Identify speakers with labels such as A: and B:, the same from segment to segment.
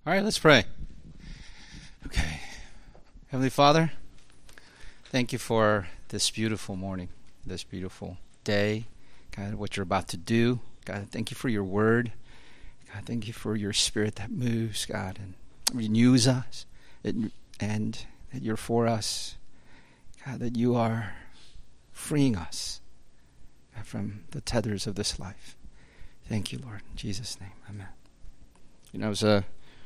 A: All right, let's pray. Okay. Heavenly Father, thank you for this beautiful morning, this beautiful day. God, what you're about to do. God, thank you for your word. God, thank you for your spirit that moves, God, and renews us, and that you're for us. God, that you are freeing us from the tethers of this life. Thank you, Lord. In Jesus' name, amen. You know, I was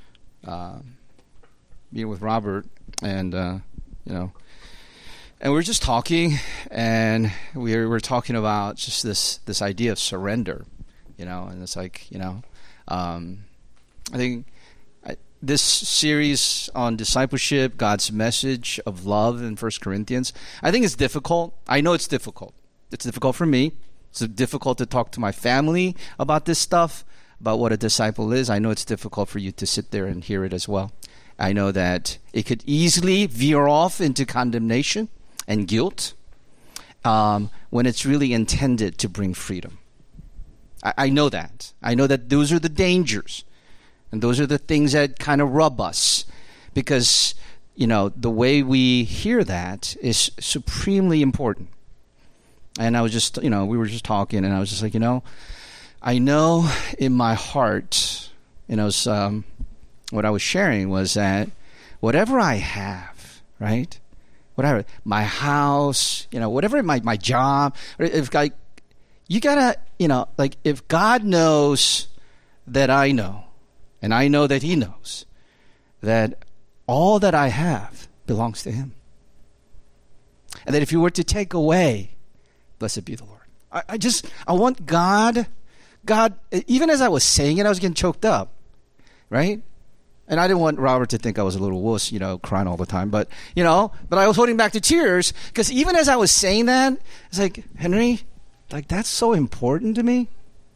A: meeting with Robert, and and we were just talking, and we were talking about just this idea of surrender, and it's like, I think this series on discipleship, God's message of love in 1 Corinthians, I think it's difficult. I know it's difficult. It's difficult for me. It's difficult to talk to my family about this stuff, about what a disciple is. I know it's difficult for you to sit there and hear it as well. I know that it could easily veer off into condemnation and guilt when it's really intended to bring freedom. I know that. I know that those are the dangers. And those are the things that kind of rub us. Because, the way we hear that is supremely important. And I was just, we were just talking, and I was just like, I know in my heart, what I was sharing was that whatever I have, right? Whatever, my house, whatever, my job, you gotta, if God knows that I know, and I know that He knows, that all that I have belongs to Him. And that if you were to take away, blessed be the Lord. I want God, even as I was saying it, I was getting choked up, right? And I didn't want Robert to think I was a little wuss, crying all the time. But I was holding back the tears because even as I was saying that, it's like, Henry, that's so important to me.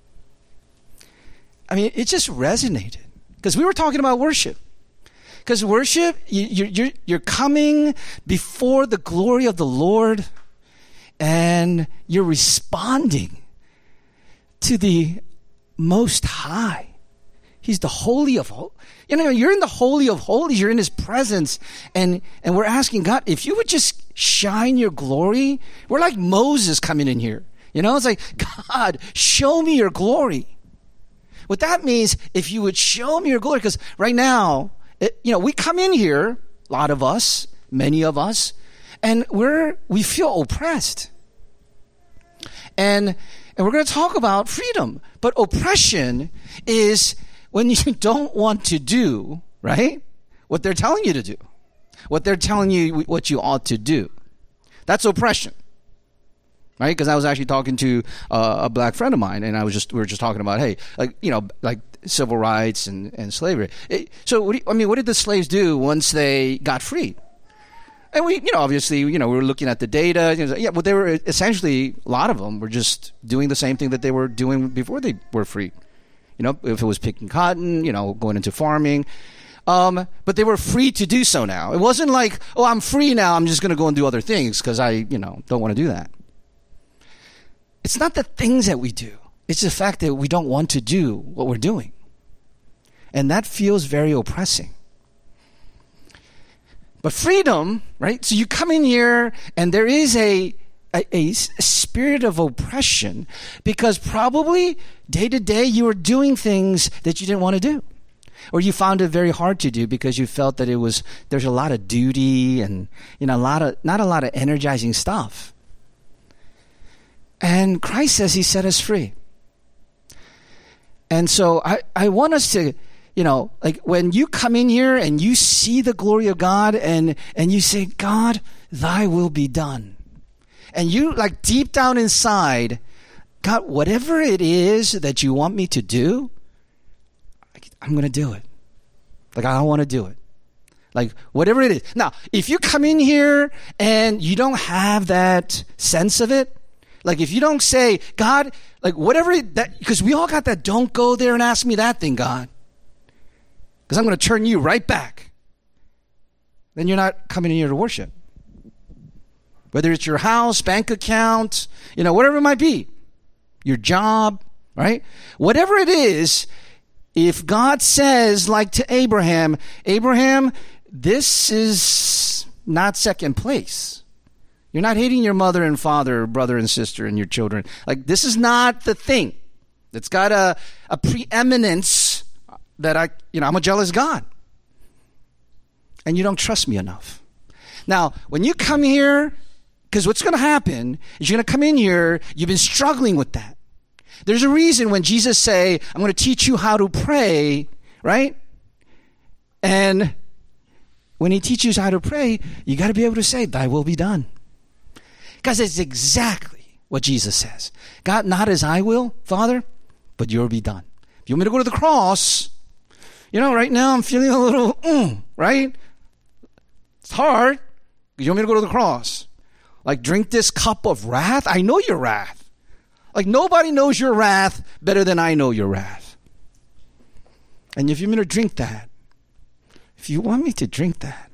A: I mean, it just resonated because we were talking about worship. Because worship, you're coming before the glory of the Lord, and you're responding to the Most High. He's the Holy of Holies. You're in the Holy of Holies. You're in His presence. And we're asking God, if you would just shine your glory. We're like Moses coming in here. It's like, God, show me your glory. What that means, if you would show me your glory, because right now, we come in here, a lot of us, many of us, and we feel oppressed. And we're going to talk about freedom. But oppression is when you don't want to do, right, what they're telling you to do. What they're telling you what you ought to do. That's oppression. Right? Because I was actually talking to a black friend of mine, and we were just talking about, hey, like civil rights and slavery. So what did the slaves do once they got freed? And we, obviously, we were looking at the data. Well, they were essentially, a lot of them were just doing the same thing that they were doing before they were free. If it was picking cotton, going into farming. But they were free to do so now. It wasn't like, oh, I'm free now, I'm just going to go and do other things because I, don't want to do that. It's not the things that we do. It's the fact that we don't want to do what we're doing. And that feels very oppressing. But freedom, right? So you come in here and there is a spirit of oppression because probably day to day you were doing things that you didn't want to do. Or you found it very hard to do because you felt that there's a lot of duty and, not a lot of energizing stuff. And Christ says He set us free. And so I want us to, when you come in here and you see the glory of God and you say, God, Thy will be done. And you, deep down inside, God, whatever it is that you want me to do, I'm going to do it. I want to do it. Whatever it is. Now, if you come in here and you don't have that sense of it, if you don't say, God, whatever that, because we all got that, don't go there and ask me that thing, God. Because I'm going to turn you right back. Then you're not coming in here to worship. Whether it's your house, bank account, whatever it might be. Your job, right? Whatever it is, if God says, like to Abraham, Abraham, this is not second place. You're not hating your mother and father, brother and sister, and your children. Like, this is not the thing. It's got a preeminence that I'm a jealous God. And you don't trust me enough. Now, when you come here, because what's going to happen is you're going to come in here, you've been struggling with that. There's a reason when Jesus say, I'm going to teach you how to pray, right? And when he teaches you how to pray, you got to be able to say, thy will be done. Because it's exactly what Jesus says. God, not as I will, Father, but your will be done. If you want me to go to the cross, right now I'm feeling a little, right? It's hard. You want me to go to the cross? Like, drink this cup of wrath? I know your wrath. Like, nobody knows your wrath better than I know your wrath. And if you want me to drink that, if you want me to drink that,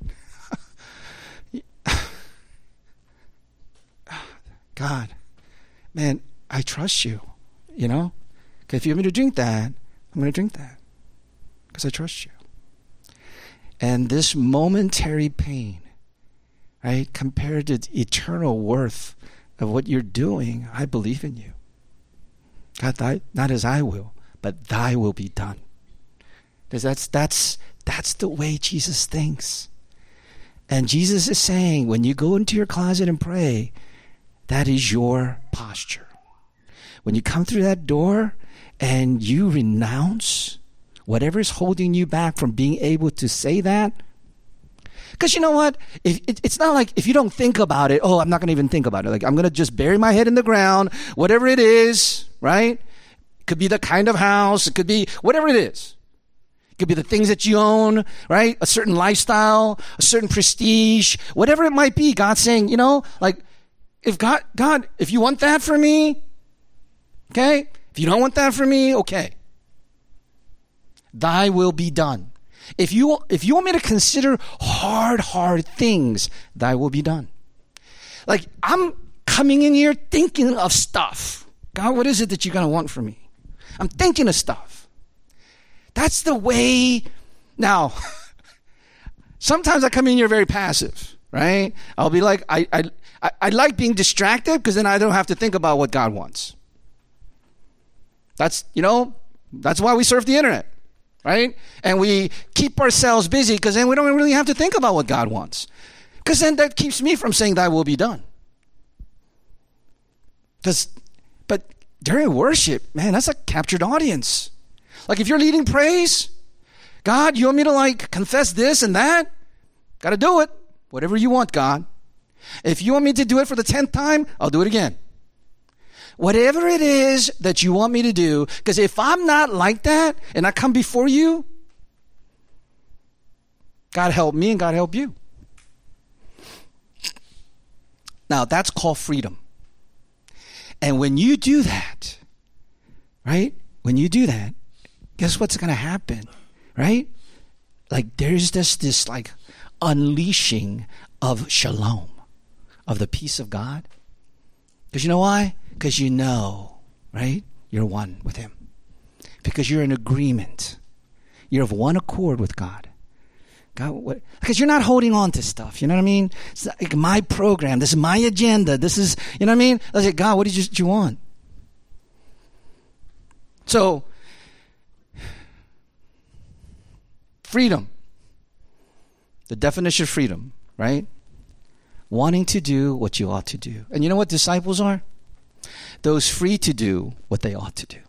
A: God, man, I trust you, Because if you want me to drink that, I'm going to drink that because I trust you. And this momentary pain, right, compared to the eternal worth of what you're doing, I believe in you. God, not as I will, but thy will be done. Because that's the way Jesus thinks. And Jesus is saying, when you go into your closet and pray, that is your posture. When you come through that door and you renounce whatever is holding you back from being able to say that, because you know what? It's not like if you don't think about it, I'm not going to even think about it. Like, I'm going to just bury my head in the ground, whatever it is, right? It could be the kind of house. It could be whatever it is. It could be the things that you own, right? A certain lifestyle, a certain prestige, whatever it might be. God's saying, if God, if you want that for me, okay? If you don't want that for me, okay. Thy will be done. If you want me to consider hard things, thy will be done. Like, I'm coming in here thinking of stuff. God, what is it that you're going to want from me? I'm thinking of stuff. That's the way. Now, sometimes I come in here very passive, right? I'll be like, I like being distracted because then I don't have to think about what God wants. That's why we surf the internet, right? And we keep ourselves busy because then we don't really have to think about what God wants. Because then that keeps me from saying thy will be done. But during worship, man, that's a captured audience. Like, if you're leading praise, God, you want me to confess this and that? Got to do it. Whatever you want, God. If you want me to do it for the 10th time, I'll do it again. Whatever it is that you want me to do, because if I'm not like that and I come before you, God help me and God help you. Now, that's called freedom. And when you do that, right? When you do that, guess what's going to happen, right? Like, there's this unleashing of shalom, of the peace of God. Because you know why? Because right? You're one with him. Because you're in agreement. You're of one accord with God. Because you're not holding on to stuff. You know what I mean? It's like my program. This is my agenda. This is, you know what I mean? I was like, God, what did you want? So, freedom. The definition of freedom, right? Wanting to do what you ought to do. And you know what disciples are? Those free to do what they ought to do.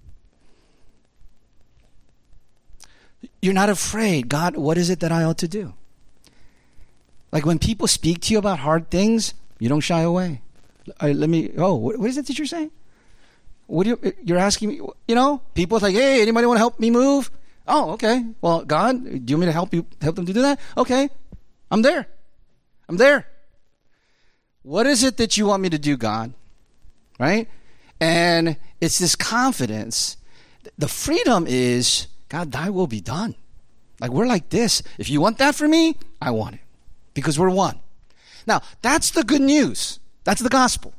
A: You're not afraid. God, what is it that I ought to do? Like, when people speak to you about hard things, you don't shy away. What is it that you're saying? You're asking me, people are like, hey, anybody want to help me move? Oh, okay. Well, God, do you want me to help them to do that? Okay. I'm there. What is it that you want me to do, God? Right? And it's this confidence. The freedom is, God, thy will be done. Like, we're like this. If you want that for me, I want it. Because we're one. Now, that's the good news. That's the gospel.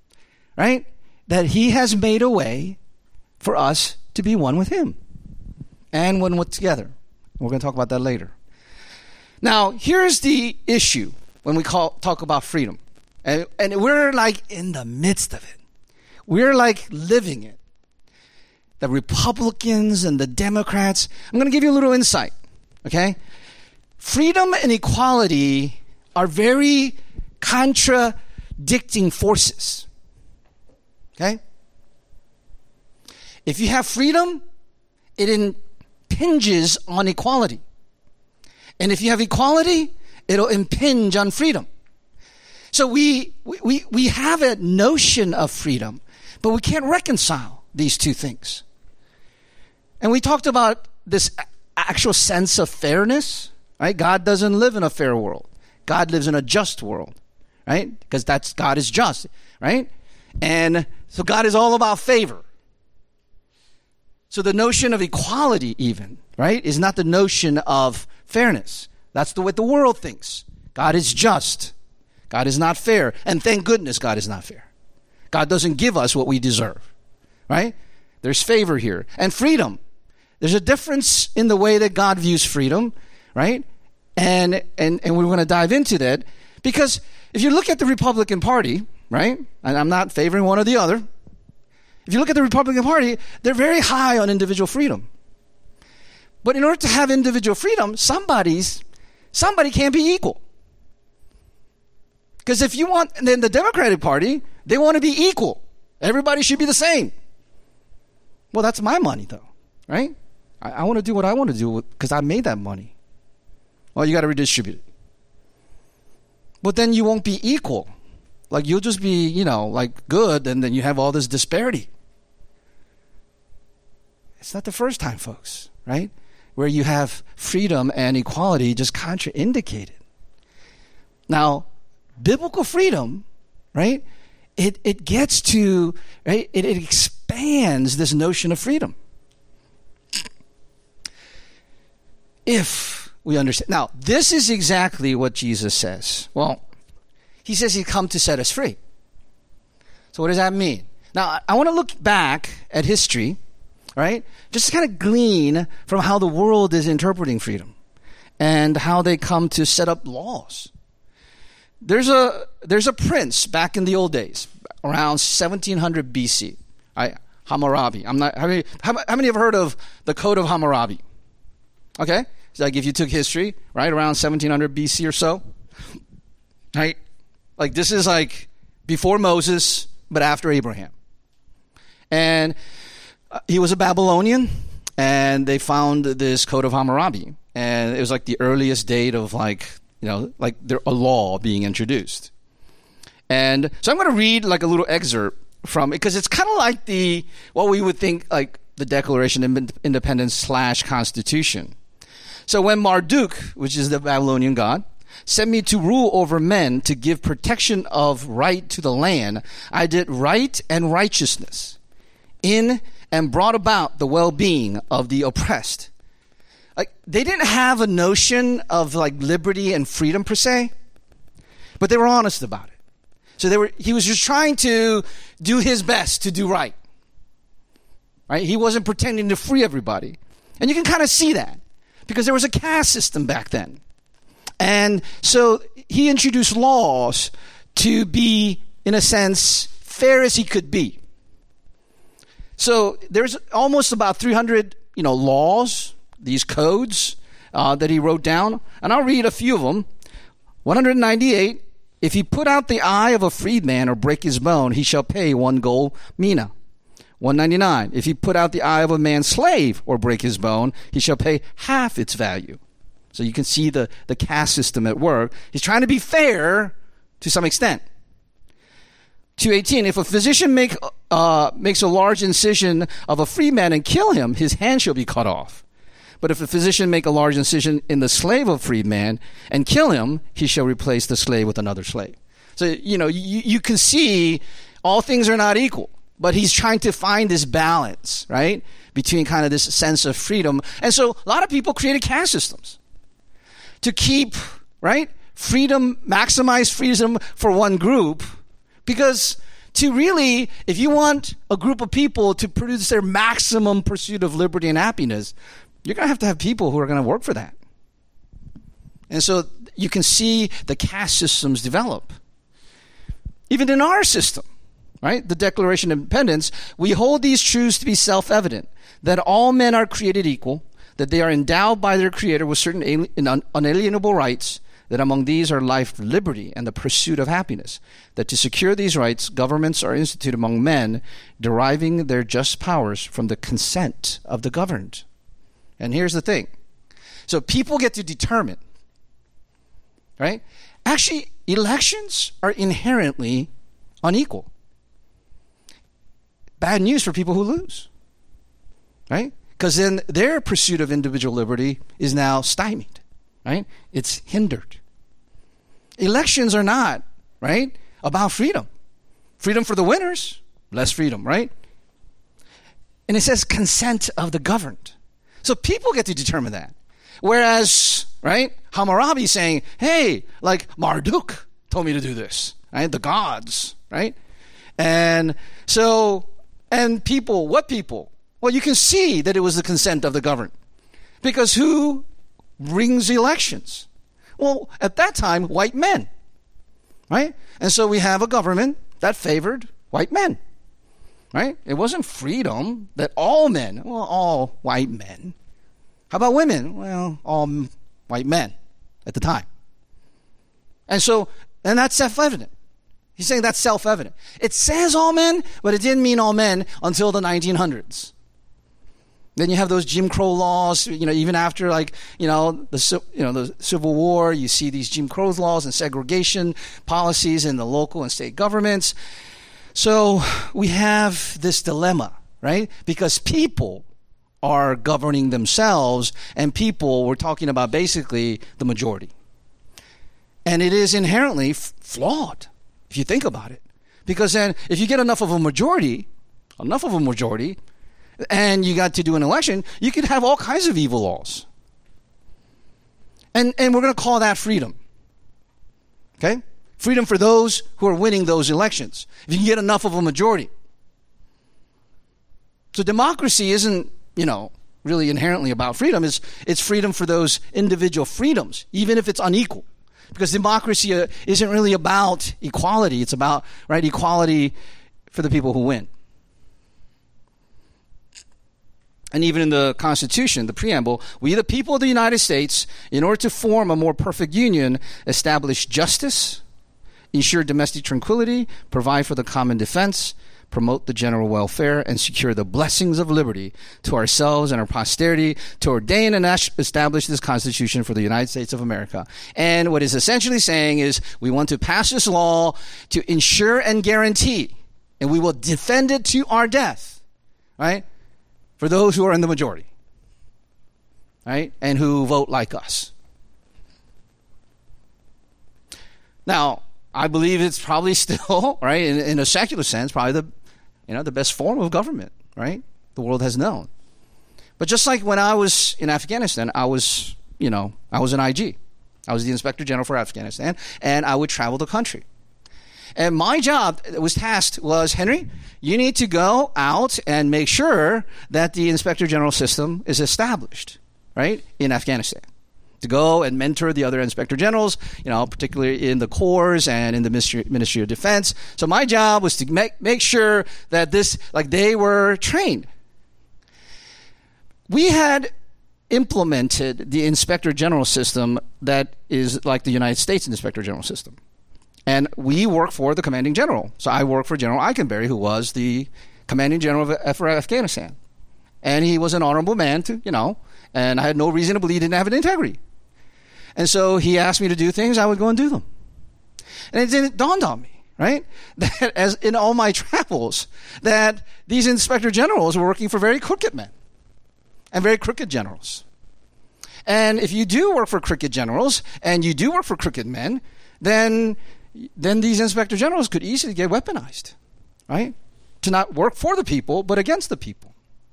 A: Right? That he has made a way for us to be one with him. and when we're together. We're going to talk about that later. Now, here's the issue when we talk about freedom. And we're like in the midst of it. We're like living it. The Republicans and the Democrats. I'm going to give you a little insight. Okay? Freedom and equality are very contradicting forces. Okay? If you have freedom, it impinges on equality. And if you have equality, it'll impinge on freedom. So we have a notion of freedom, but we can't reconcile these two things. And we talked about this actual sense of fairness, right? God doesn't live in a fair world. God lives in a just world, right? Because God is just, right? And so God is all about favor. So the notion of equality even, right, is not the notion of fairness. That's what the world thinks. God is just. God is not fair. And thank goodness God is not fair. God doesn't give us what we deserve, right? There's favor here. And freedom. There's a difference in the way that God views freedom, right? And we're going to dive into that. Because if you look at the Republican Party, right, and I'm not favoring one or the other, if you look at the Republican Party, they're very high on individual freedom. But in order to have individual freedom, somebody can't be equal. Because if you want, then the Democratic Party, they want to be equal. Everybody should be the same. Well, that's my money, though, right? I want to do what I want to do because I made that money. Well, you got to redistribute it. But then you won't be equal. Like, you'll just be, like good, and then you have all this disparity. It's not the first time, folks, right? Where you have freedom and equality just contraindicated. Now, biblical freedom, right? It gets to, right? It expands this notion of freedom. If we understand. Now, this is exactly what Jesus says. Well, he says he's come to set us free. So what does that mean? Now, I want to look back at history, right? Just to kind of glean from how the world is interpreting freedom and how they come to set up laws. There's a prince back in the old days, around 1700 BC, Hammurabi. How many have heard of the Code of Hammurabi? Okay, so like if you took history, right, around 1700 BC or so, right? Like this is like before Moses, but after Abraham. And he was a Babylonian, and they found this Code of Hammurabi, and it was like the earliest date of like a law being introduced. And so I'm going to read like a little excerpt from it because it's kind of like what we would think like the Declaration of Independence / Constitution. So when Marduk, which is the Babylonian god, sent me to rule over men to give protection of right to the land, I did right and righteousness in and brought about the well-being of the oppressed. Like they didn't have a notion of like liberty and freedom per se, but they were honest about it. So he was just trying to do his best to do right. Right? He wasn't pretending to free everybody. And you can kind of see that because there was a caste system back then. And so he introduced laws to be, in a sense, fair as he could be. So there's almost about 300, laws, these codes that he wrote down. And I'll read a few of them. 198, if he put out the eye of a freedman or break his bone, he shall pay 1 gold mina. 199, if he put out the eye of a man's slave or break his bone, he shall pay half its value. So you can see the caste system at work. He's trying to be fair to some extent. 218, if a physician makes a large incision of a free man and kill him, his hand shall be cut off. But if a physician make a large incision in the slave of a freed man and kill him, he shall replace the slave with another slave. So, you can see all things are not equal. But he's trying to find this balance, right, between kind of this sense of freedom. And so a lot of people created caste systems to keep, right, freedom, maximize freedom for one group. Because to really, if you want a group of people to produce their maximum pursuit of liberty and happiness, you're going to have people who are going to work for that. And so you can see the caste systems develop. Even in our system, right? The Declaration of Independence, we hold these truths to be self-evident, that all men are created equal, that they are endowed by their Creator with certain unalienable rights, that among these are life, liberty, and the pursuit of happiness, that to secure these rights, governments are instituted among men, deriving their just powers from the consent of the governed. And here's the thing. So people get to determine, right? Actually, elections are inherently unequal. Bad news for people who lose, right? Because then their pursuit of individual liberty is now stymied, right? It's hindered. Elections are not, right, about freedom. Freedom for the winners, less freedom, right? And it says consent of the governed. So people get to determine that. Whereas, right, Hammurabi saying, hey, like Marduk told me to do this, right? The gods, right? And so, and people, what people? Well, you can see that it was the consent of the governed. Because who rings elections? Well, at that time, white men, right? And so we have a government that favored white men, right? It wasn't freedom that all men, well, all white men. How about women? Well, all white men at the time. And so, and that's self-evident. He's saying that's self-evident. It says all men, but it didn't mean all men until the 1900s. Then you have those Jim Crow laws, even after the Civil War, you see these Jim Crow laws and segregation policies in the local and state governments. So we have this dilemma, right? Because people are governing themselves, and people, we're talking about basically the majority. And it is inherently flawed, if you think about it. Because then if you get enough of a majority, and you got to do an election, you could have all kinds of evil laws. And we're going to call that freedom. Okay? Freedom for those who are winning those elections. If you can get enough of a majority. So democracy isn't, really inherently about freedom. It's freedom for those individual freedoms, even if it's unequal. Because democracy isn't really about equality. It's about, right, equality for the people who win. And even in the Constitution, the preamble, we the people of the United States, in order to form a more perfect union, establish justice, ensure domestic tranquility, provide for the common defense, promote the general welfare, and secure the blessings of liberty to ourselves and our posterity, to ordain and establish this Constitution for the United States of America. And what it's essentially saying is we want to pass this law to ensure and guarantee, and we will defend it to our death, right? For those who are in the majority, right? And who vote like us. Now, I believe it's probably still, right, in a secular sense, probably the best form of government, right? The world has known. But just like when I was in Afghanistan, I was an IG. I was the Inspector General for Afghanistan, and I would travel the country. And my job was, Henry, you need to go out and make sure that the Inspector General system is established, right, in Afghanistan. To go and mentor the other Inspector Generals, particularly in the Corps and in the Ministry of Defense. So my job was to make sure that they were trained. We had implemented the Inspector General system that is like the United States Inspector General system. And we work for the commanding general. So I work for General Eikenberry, who was the commanding general for Afghanistan. And he was an honorable man, and I had no reason to believe he didn't have an integrity. And so he asked me to do things, I would go and do them. And it dawned on me, right, that as in all my travels, that these inspector generals were working for very crooked men and very crooked generals. And if you do work for crooked generals and you do work for crooked men, then these inspector generals could easily get weaponized, right, to not work for the people, but against the people.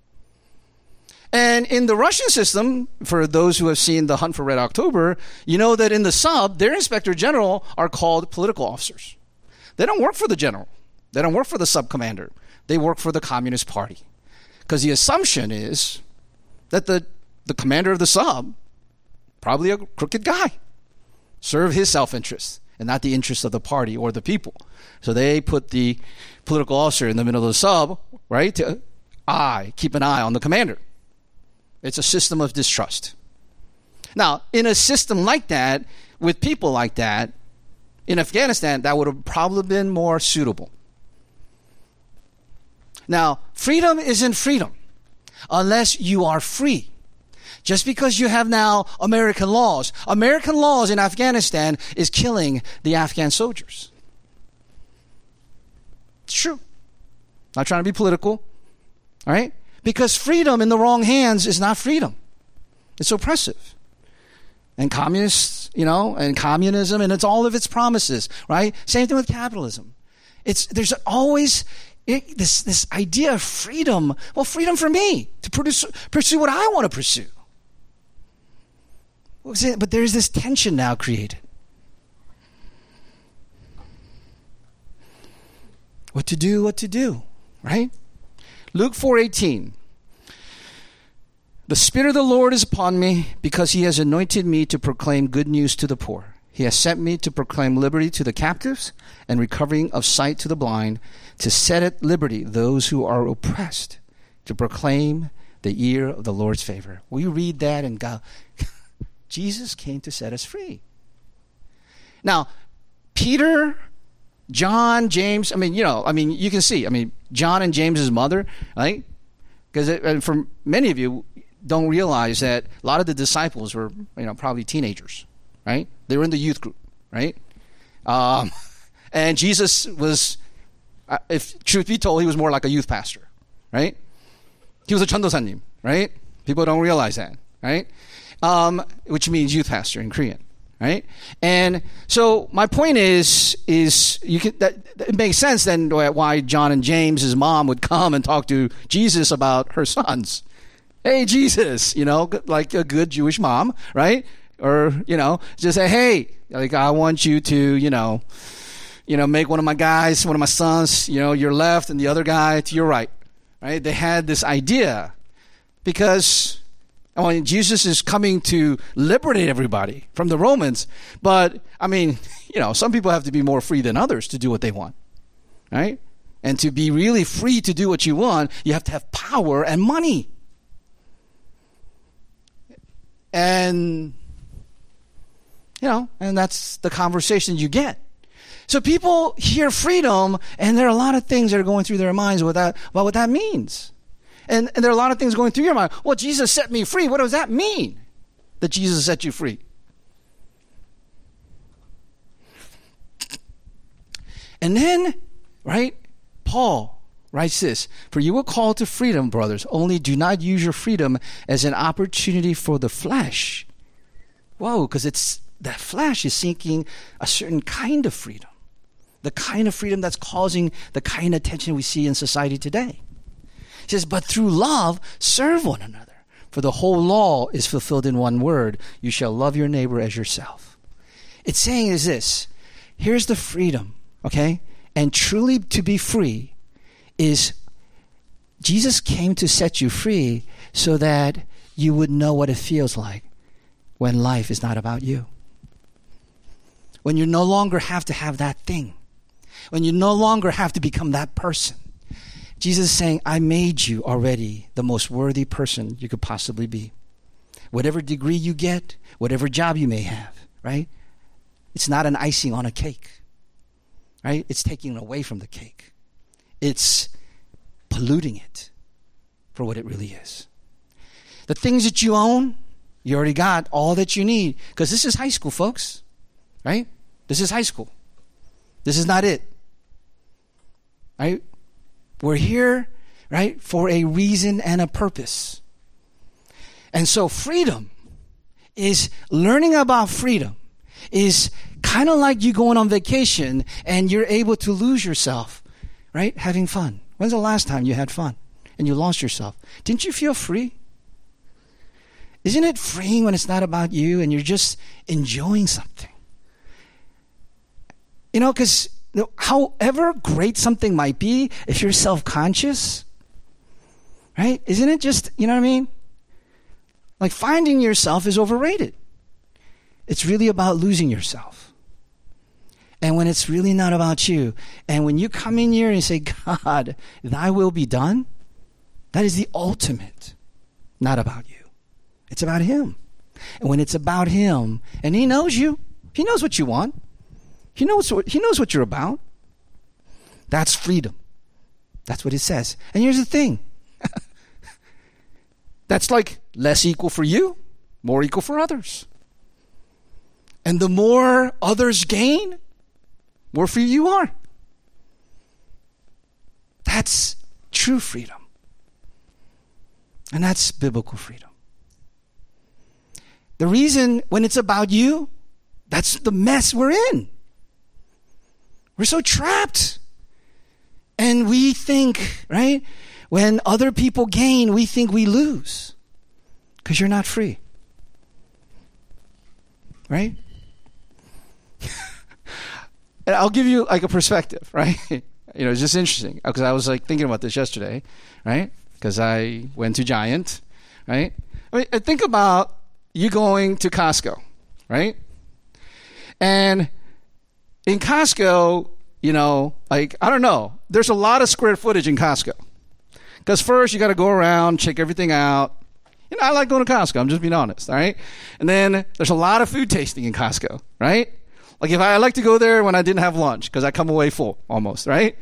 A: And in the Russian system, for those who have seen The Hunt for Red October, you know that in the sub, their inspector general are called political officers. They don't work for the general. They don't work for the sub-commander. They work for the Communist Party. Because the assumption is that the the commander of the sub, probably a crooked guy, serve his self-interest and not the interest of the party or the people. So they put the political officer in the middle of the sub, right, to keep an eye on the commander. It's a system of distrust. Now, in a system like that, with people like that, in Afghanistan, that would have probably been more suitable. Now, freedom isn't freedom unless you are free. Just because you have now American laws in Afghanistan is killing the Afghan soldiers. It's true. Not trying to be political, all right? Because freedom in the wrong hands is not freedom. It's oppressive. And communists, and communism, and it's all of its promises, right? Same thing with capitalism. There's always this idea of freedom. Well, freedom for me to pursue what I want to pursue. But there's this tension now created. What to do, right? Luke 4:18. The Spirit of the Lord is upon me because he has anointed me to proclaim good news to the poor. He has sent me to proclaim liberty to the captives and recovering of sight to the blind, to set at liberty those who are oppressed, to proclaim the year of the Lord's favor. We read that and go, Jesus came to set us free. Now, Peter, John, James, you can see, John and James's mother, right? Because for many of you don't realize that a lot of the disciples were, probably teenagers, right? They were in the youth group, right? And Jesus was, if truth be told, he was more like a youth pastor, right? He was a 천도사님, right? People don't realize that, right? Which means youth pastor in Korean, right? And so my point is it makes sense then why John and James, his mom, would come and talk to Jesus about her sons. Hey, Jesus, like a good Jewish mom, right? Or, just say, hey, like I want you to, make one of my sons, your left and the other guy to your right, right? They had this idea because Jesus is coming to liberate everybody from the Romans. But, some people have to be more free than others to do what they want, right? And to be really free to do what you want, you have to have power and money. And, and that's the conversation you get. So people hear freedom, and there are a lot of things that are going through their minds about what that means. And there are a lot of things going through your mind. Well, Jesus set me free. What does that mean, that Jesus set you free? And then, right, Paul writes this, for you were called to freedom, brothers, only do not use your freedom as an opportunity for the flesh. Whoa, because that flesh is seeking a certain kind of freedom. The kind of freedom that's causing the kind of tension we see in society today. He says, but through love, serve one another. For the whole law is fulfilled in one word, you shall love your neighbor as yourself. It's saying is this, here's the freedom, okay? And truly to be free is Jesus came to set you free so that you would know what it feels like when life is not about you. When you no longer have to have that thing. When you no longer have to become that person. Jesus is saying, I made you already the most worthy person you could possibly be. Whatever degree you get, whatever job you may have, right? It's not an icing on a cake, right? It's taking away from the cake. It's polluting it for what it really is. The things that you own, you already got all that you need. Because this is high school, folks. Right? This is high school. This is not it. Right? We're here, right, for a reason and a purpose. And so freedom is learning about freedom is kind of like you going on vacation and you're able to lose yourself, right? Having fun. When's the last time you had fun and you lost yourself? Didn't you feel free? Isn't it freeing when it's not about you and you're just enjoying something? Because however great something might be, if you're self-conscious, right? Isn't it just, you know what I mean? Like finding yourself is overrated. It's really about losing yourself. And when it's really not about you, and when you come in here and you say, God, thy will be done, that is the ultimate, not about you. It's about him. And when it's about him, and he knows you, he knows what you want. He knows what you're about. That's freedom. That's what it says. And here's the thing. That's like less equal for you, more equal for others. And the more others gain, more free you are. That's true freedom. And that's biblical freedom. The reason when it's about you, that's the mess we're in. We're so trapped. And we think, right, when other people gain, we think we lose. Because you're not free. Right? And I'll give you like a perspective, right? It's just interesting. Because I was like thinking about this yesterday, right? Because I went to Giant, right? I mean, think about you going to Costco, right? And in Costco, like, I don't know, there's a lot of square footage in Costco. Because first you got to go around, check everything out. I like going to Costco, I'm just being honest, all right? And then there's a lot of food tasting in Costco, right? Like if I like to go there when I didn't have lunch because I come away full almost, right?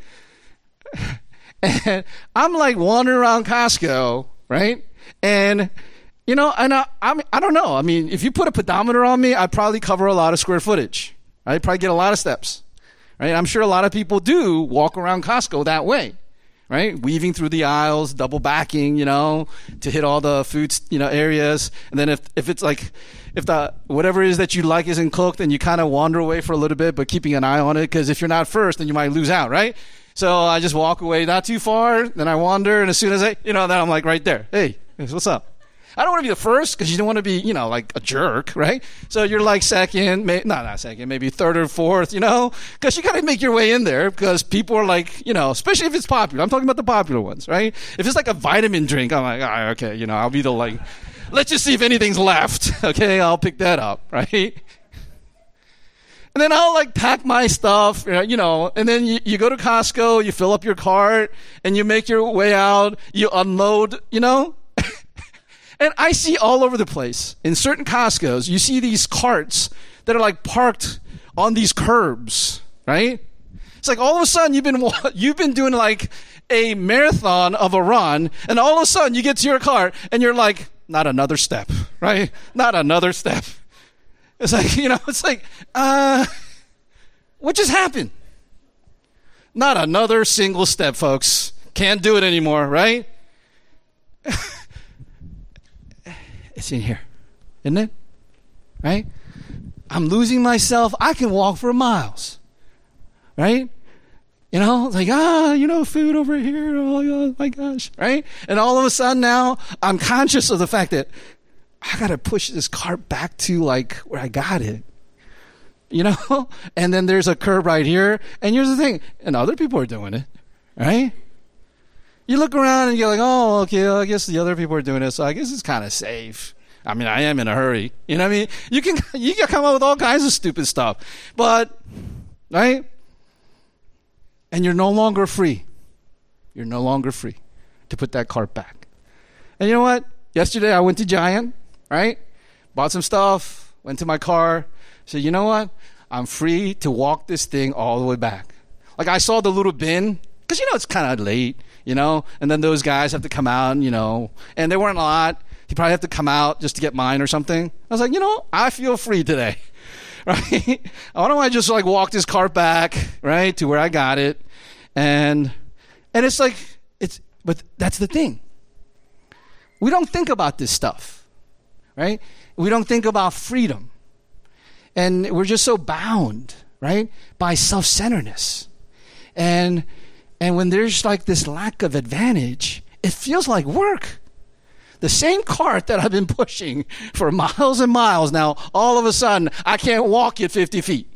A: And I'm like wandering around Costco, right? And and I don't know. I mean, if you put a pedometer on me, I'd probably cover a lot of square footage. I'd probably get a lot of steps, right? I'm sure a lot of people do walk around Costco that way, right? Weaving through the aisles, double backing, to hit all the food, areas. And then if it's like, if the whatever it is that you like isn't cooked, then you kind of wander away for a little bit, but keeping an eye on it, because if you're not first, then you might lose out, right? So I just walk away not too far, then I wander, and as soon as then I'm like right there. Hey, what's up? I don't want to be the first because you don't want to be, like a jerk, right? So you're like second, not second, maybe third or fourth, because you got to make your way in there because people are like, especially if it's popular. I'm talking about the popular ones, right? If it's like a vitamin drink, I'm like, okay, I'll be the like, let's just see if anything's left. Okay, I'll pick that up, right? And then I'll like pack my stuff, and then you go to Costco, you fill up your cart, and you make your way out, you unload, And I see all over the place, in certain Costcos, you see these carts that are like parked on these curbs, right? It's like all of a sudden you've been doing like a marathon of a run, and all of a sudden you get to your car and you're like, not another step, right? Not another step. It's like, what just happened? Not another single step, folks. Can't do it anymore, right? It's in here, isn't it? Right? I'm losing myself. I can walk for miles, right? Like, food over here. Oh my gosh, right? And all of a sudden now I'm conscious of the fact that I got to push this cart back to like where I got it, and then there's a curb right here. And here's the thing. And other people are doing it, right? You look around and you're like, oh, okay, well, I guess the other people are doing it, so I guess it's kind of safe. I mean, I am in a hurry. You know what I mean? You can come up with all kinds of stupid stuff. But, right? And you're no longer free. You're no longer free to put that cart back. And you know what? Yesterday I went to Giant, right? Bought some stuff, went to my car, said, you know what? I'm free to walk this thing all the way back. Like I saw the little bin, because it's kind of late. And then those guys have to come out, and they weren't a lot. You probably have to come out just to get mine or something. I was like, I feel free today, right? Why don't I just like walk this cart back, right, to where I got it? And it's like, but that's the thing. We don't think about this stuff, right? We don't think about freedom. And we're just so bound, right, by self-centeredness. And when there's like this lack of advantage, it feels like work. The same cart that I've been pushing for miles and miles now, all of a sudden, I can't walk it 50 feet.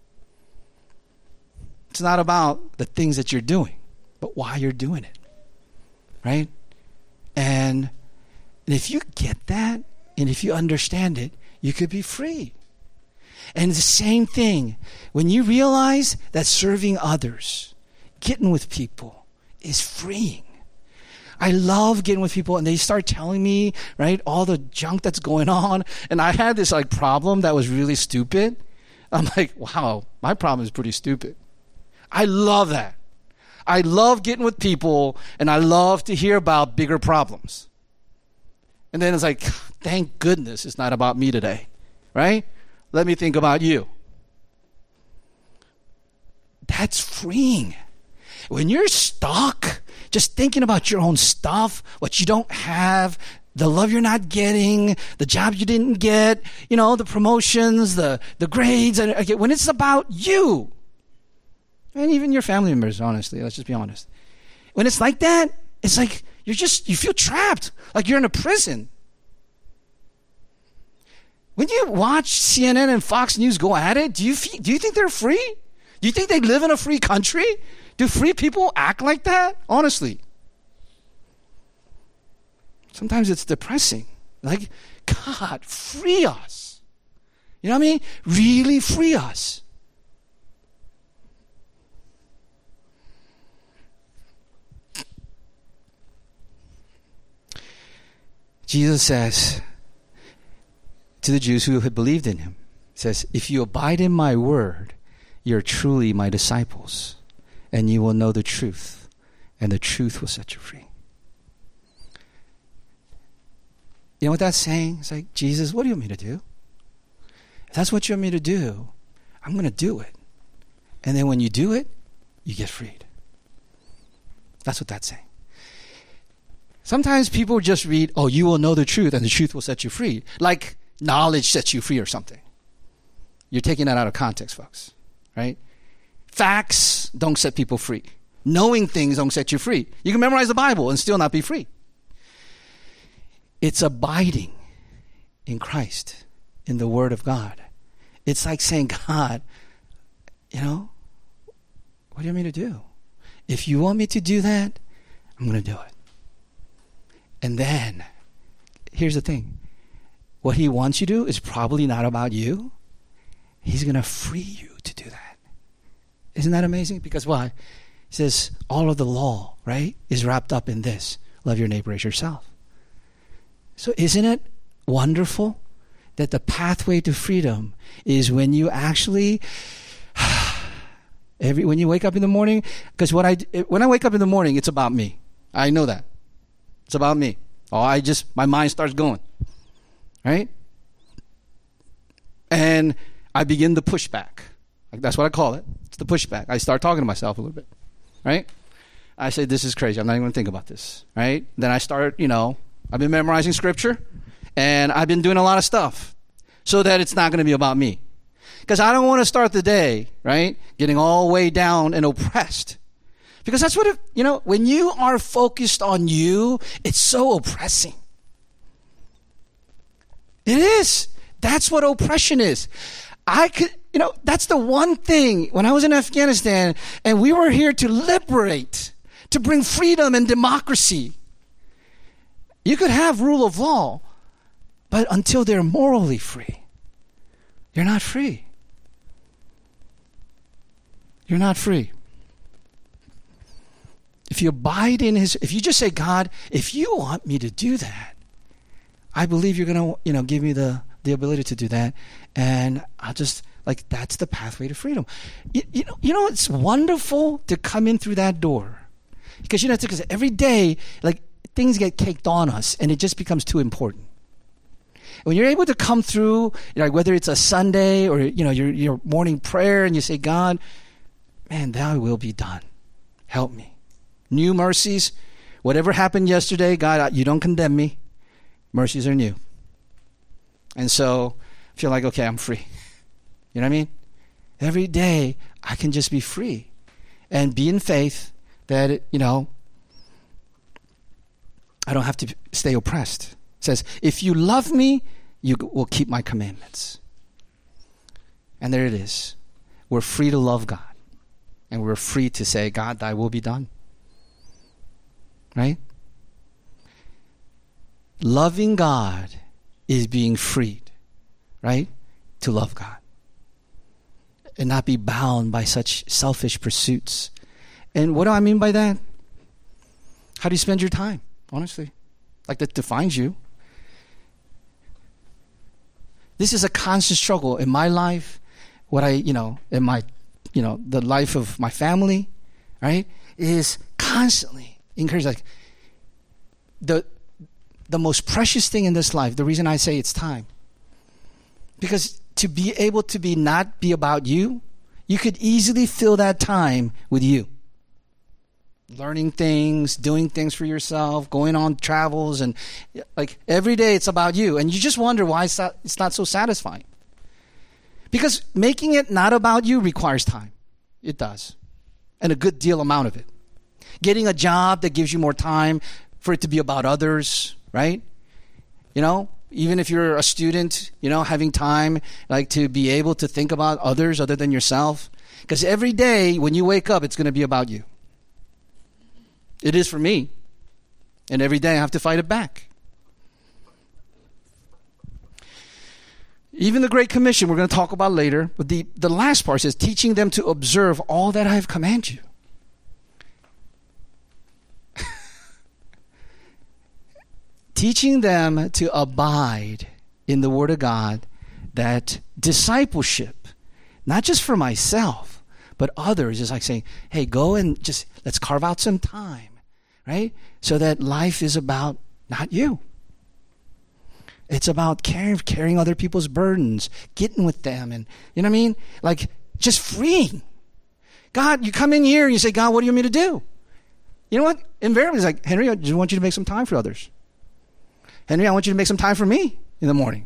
A: It's not about the things that you're doing, but why you're doing it, right? And if you get that, And if you understand it, you could be free. And the same thing, when you realize that serving others, getting with people is freeing. I love getting with people and they start telling me, right, all the junk that's going on. And I had this like problem that was really stupid. I'm like, wow, my problem is pretty stupid. I love that. I love getting with people and I love to hear about bigger problems. And then it's like, thank goodness it's not about me today, right? Let me think about you. That's freeing. When you're stuck just thinking about your own stuff, what you don't have, the love you're not getting, the job you didn't get, the promotions, the grades, and when it's about you, and even your family members, honestly, let's just be honest. When it's like that, it's like you feel trapped, like you're in a prison. When you watch CNN and Fox News go at it, do you think they're free? Do you think they live in a free country? Do free people act like that? Honestly. Sometimes it's depressing. Like, God, free us. You know what I mean? Really free us. Jesus says to the Jews who had believed in him, says, if you abide in my word, you're truly my disciples, and you will know the truth, and the truth will set you free. You know what that's saying? It's like, Jesus, what do you want me to do? If that's what you want me to do, I'm going to do it. And then when you do it, you get freed. That's what that's saying. Sometimes people just read, oh, you will know the truth, and the truth will set you free. Like knowledge sets you free or something. You're taking that out of context, folks. Right? Facts don't set people free. Knowing things don't set you free. You can memorize the Bible and still not be free. It's abiding in Christ, in the Word of God. It's like saying, God, what do you want me to do? If you want me to do that, I'm going to do it. And then, here's the thing. What he wants you to do is probably not about you. He's going to free you to do that. Isn't that amazing? Because why? He says all of the law, right, is wrapped up in this. Love your neighbor as yourself. So isn't it wonderful that the pathway to freedom is when you actually, when you wake up in the morning, because when I wake up in the morning, it's about me. I know that. It's about me. My mind starts going, right? And I begin the pushback. That's what I call it. It's the pushback. I start talking to myself a little bit, right? I say, this is crazy. I'm not even going to think about this, right? Then I start, I've been memorizing scripture, and I've been doing a lot of stuff so that it's not going to be about me. Because I don't want to start the day, right, getting all the way down and oppressed. Because that's what, when you are focused on you, it's so oppressing. It is. That's what oppression is. That's the one thing when I was in Afghanistan and we were here to liberate, to bring freedom and democracy. You could have rule of law, but until they're morally free, you're not free. You're not free. If you abide in if you just say, God, if you want me to do that, I believe you're going to, give me the ability to do that. And I'll just, that's the pathway to freedom. It's wonderful to come in through that door. Because, because every day, things get caked on us and it just becomes too important. When you're able to come through, whether it's a Sunday or, your morning prayer and you say, God, man, thy will be done. Help me. New mercies. Whatever happened yesterday, God, you don't condemn me. Mercies are new. And so I feel like, okay, I'm free. You know what I mean? Every day I can just be free and be in faith that, I don't have to stay oppressed. It says, if you love me, you will keep my commandments. And there it is. We're free to love God. And we're free to say, God, thy will be done. Right? Loving God is being freed, right, to love God and not be bound by such selfish pursuits. And what do I mean by that? How do you spend your time, honestly? Like, that defines you. This is a constant struggle in my life, in my, the life of my family, right, is constantly encouraged. Like, the most precious thing in this life, the reason I say it's time, because to be able to not be about you, you could easily fill that time with you. Learning things, doing things for yourself, going on travels, and like every day it's about you. And you just wonder why it's not so satisfying. Because making it not about you requires time. It does. And a good deal amount of it. Getting a job that gives you more time for it to be about others, right? Even if you're a student, having time like to be able to think about others other than yourself. Because every day when you wake up, it's going to be about you. It is for me. And every day I have to fight it back. Even the Great Commission, we're going to talk about later. But the last part says, teaching them to observe all that I have commanded you. Teaching them to abide in the Word of God, that discipleship, not just for myself, but others, is like saying, hey, go and just let's carve out some time, right? So that life is about not you. It's about carrying other people's burdens, getting with them, and you know what I mean? Like, just freeing. God, you come in here and you say, God, what do you want me to do? You know what? Invariably, it's like, Henry, I just want you to make some time for others. Henry, I want you to make some time for me in the morning.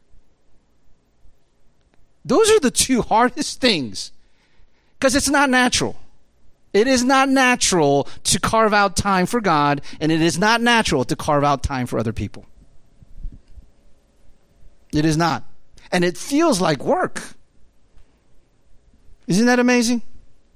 A: Those are the two hardest things. Because it's not natural. It is not natural to carve out time for God, and it is not natural to carve out time for other people. It is not. And it feels like work. Isn't that amazing?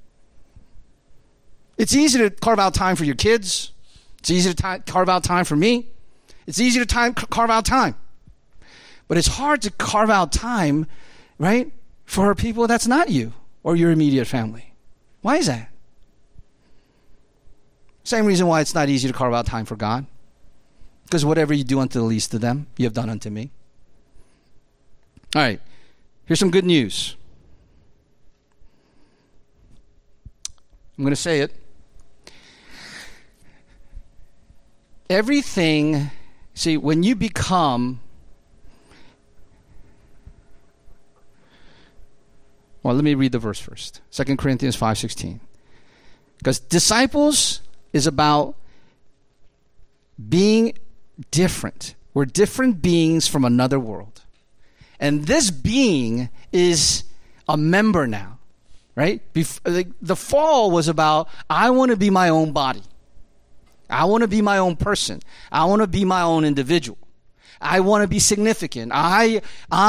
A: It's easy to carve out time for your kids. It's easy to carve out time for me. It's easy to carve out time. But it's hard to carve out time, right, for people that's not you or your immediate family. Why is that? Same reason why it's not easy to carve out time for God. Because whatever you do unto the least of them, you have done unto me. All right, here's some good news. I'm going to say it. Everything, see, when you become, well, let me read the verse first. 2 Corinthians 5:16. Because disciples is about being different. We're different beings from another world. And this being is a member now, right? The fall was about, I want to be my own body. I want to be my own person. I want to be my own individual. I want to be significant. I.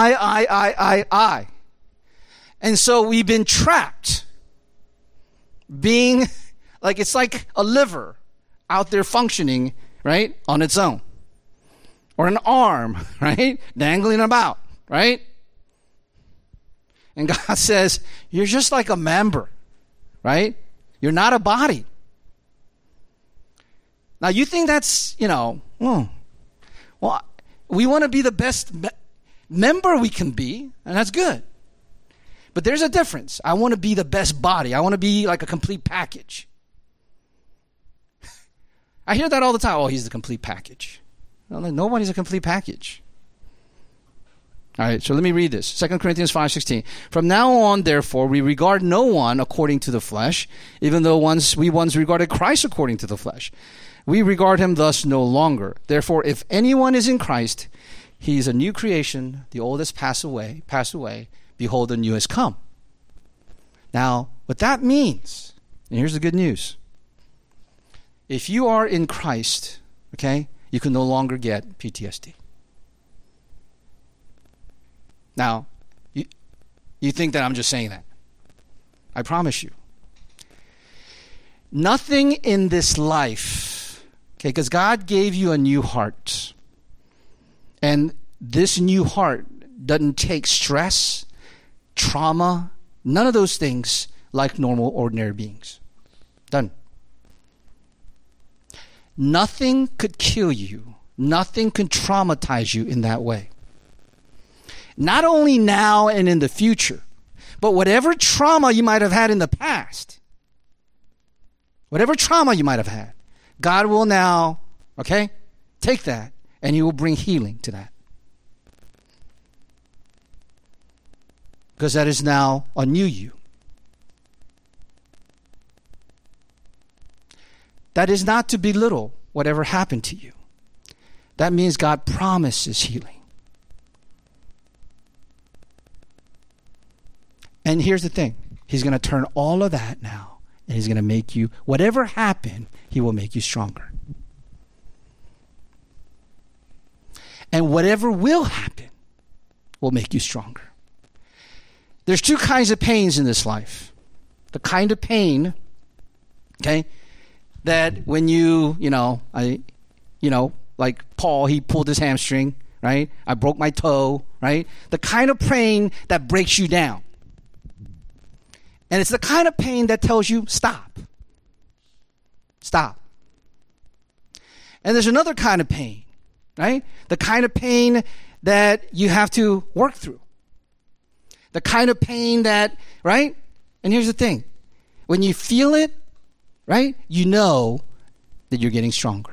A: And so we've been trapped being like, it's like a liver out there functioning, right, on its own. Or an arm, right, dangling about, right? And God says, you're just like a member, right? You're not a body. Now, you think that's, well, we want to be the best member we can be, and that's good. But there's a difference. I want to be the best body. I want to be like a complete package. I hear that all the time. Oh, he's the complete package. Nobody's a complete package. All right, so let me read this. 2 Corinthians 5:16. From now on, therefore, we regard no one according to the flesh, even though we once regarded Christ according to the flesh. We regard him thus no longer. Therefore, if anyone is in Christ, he is a new creation. The old has passed away. Behold, the new has come. Now, what that means, and here's the good news. If you are in Christ, okay, you can no longer get PTSD. Now, you think that I'm just saying that. I promise you. Nothing in this life, okay, because God gave you a new heart. And this new heart doesn't take stress, trauma, none of those things like normal, ordinary beings. Done. Nothing could kill you. Nothing can traumatize you in that way. Not only now and in the future, but whatever trauma you might have had in the past, whatever trauma you might have had, God will now, take that and He will bring healing to that. Because that is now a new you. That is not to belittle whatever happened to you. That means God promises healing. And here's the thing. He's going to turn all of that now, and He's going to make you, whatever happened, He will make you stronger. And whatever will happen will make you stronger. There's two kinds of pains in this life. The kind of pain, that when like Paul, he pulled his hamstring, right? I broke my toe, right? The kind of pain that breaks you down. And it's the kind of pain that tells you, stop. Stop. And there's another kind of pain, right? The kind of pain that you have to work through. The kind of pain that, right? And here's the thing. When you feel it, right, you know that you're getting stronger.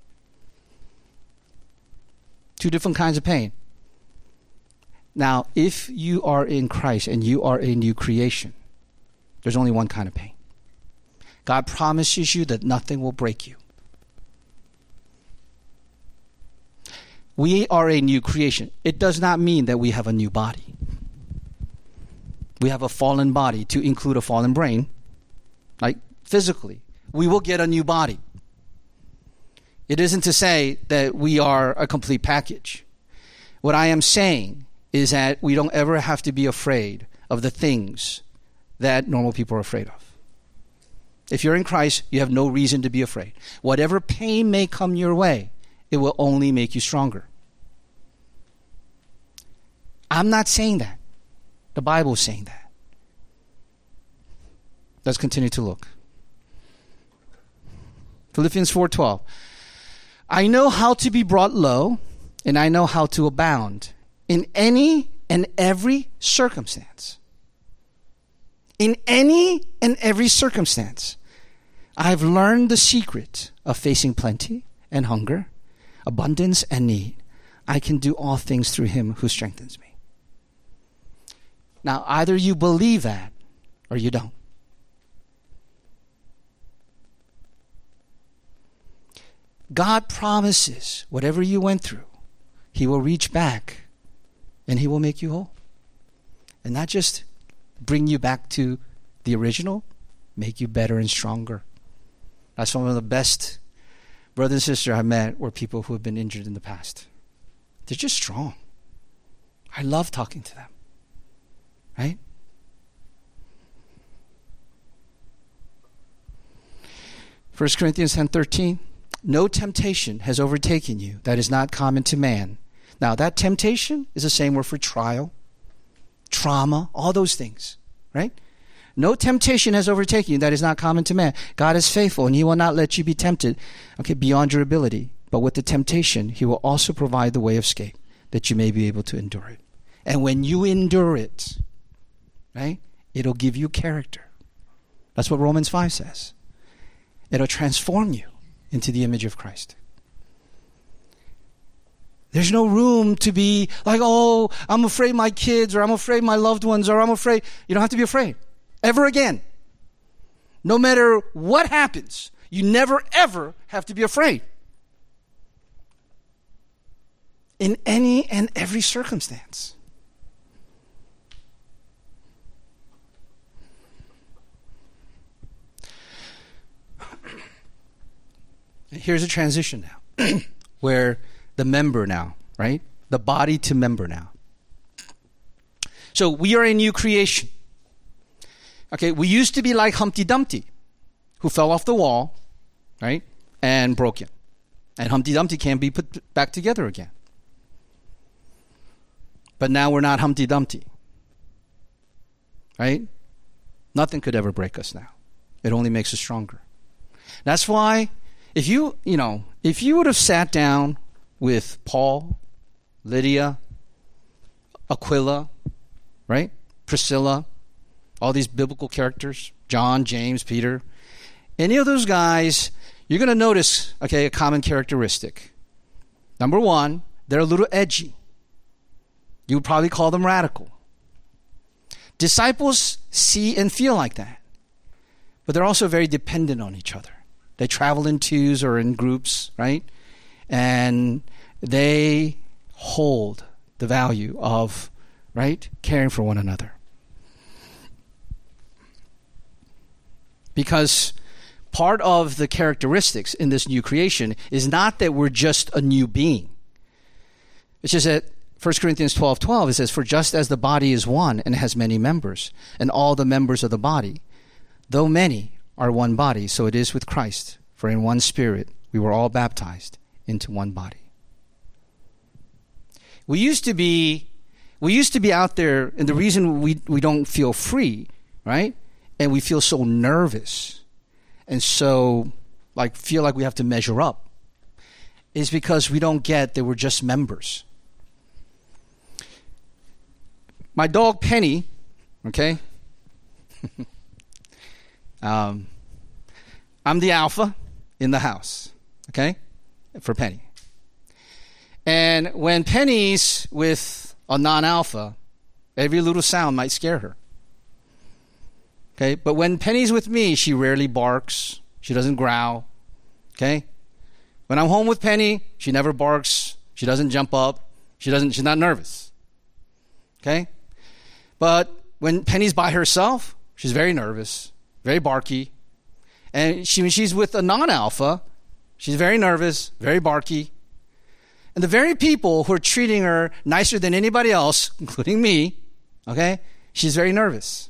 A: Two different kinds of pain. Now, if you are in Christ and you are a new creation, there's only one kind of pain. God promises you that nothing will break you. We are a new creation. It does not mean that we have a new body. We have a fallen body to include a fallen brain, like physically. We will get a new body. It isn't to say that we are a complete package. What I am saying is that we don't ever have to be afraid of the things that normal people are afraid of. If you're in Christ, you have no reason to be afraid. Whatever pain may come your way, it will only make you stronger. I'm not saying that. The Bible is saying that. Let's continue to look. Philippians 4:12. I know how to be brought low, and I know how to abound in any and every circumstance. In any and every circumstance. I've learned the secret of facing plenty and hunger, abundance and need. I can do all things through Him who strengthens me. Now, either you believe that or you don't. God promises whatever you went through, He will reach back and He will make you whole. And not just bring you back to the original, make you better and stronger. That's some of the best brothers and sisters I met were people who have been injured in the past. They're just strong. I love talking to them. Right? First Corinthians 10:13. No temptation has overtaken you that is not common to man. Now, that temptation is the same word for trial, trauma, all those things, right? No temptation has overtaken you that is not common to man. God is faithful, and He will not let you be tempted, beyond your ability. But with the temptation, He will also provide the way of escape, that you may be able to endure it. And when you endure it, right, it'll give you character. That's what Romans 5 says. It'll transform you into the image of Christ. There's no room to be like, oh, I'm afraid my kids, or I'm afraid my loved ones, or I'm afraid. You don't have to be afraid. Ever again. No matter what happens, you never ever have to be afraid. In any and every circumstance. Here's a transition now, where the member now, right? The body to member now. So we are a new creation. Okay, we used to be like Humpty Dumpty, who fell off the wall, right, and broke it. And Humpty Dumpty can't be put back together again. But now we're not Humpty Dumpty. Right? Nothing could ever break us now. It only makes us stronger. That's why if you would have sat down with Paul, Lydia, Aquila, right? Priscilla, all these biblical characters, John, James, Peter, any of those guys, you're going to notice, a common characteristic. Number one, they're a little edgy. You would probably call them radical. Disciples see and feel like that. But they're also very dependent on each other. They travel in twos or in groups, right? And they hold the value of, right, caring for one another. Because part of the characteristics in this new creation is not that we're just a new being. It's just that 1 Corinthians 12:12, it says, "For just as the body is one and has many members, and all the members of the body, though many, are one body, so it is with Christ. For in one Spirit we were all baptized into one body." We used to be out there, and the reason we don't feel free, right? And we feel so nervous and so feel like we have to measure up is because we don't get that we're just members. My dog Penny, okay? I'm the alpha in the house, okay? For Penny. And when Penny's with a non-alpha, every little sound might scare her. Okay? But when Penny's with me, she rarely barks. She doesn't growl. Okay? When I'm home with Penny, she never barks. She doesn't jump up. She's not nervous. Okay? But when Penny's by herself, she's very nervous, very barky. And when she's with a non-alpha, she's very nervous, very barky. And the very people who are treating her nicer than anybody else, including me, okay, she's very nervous.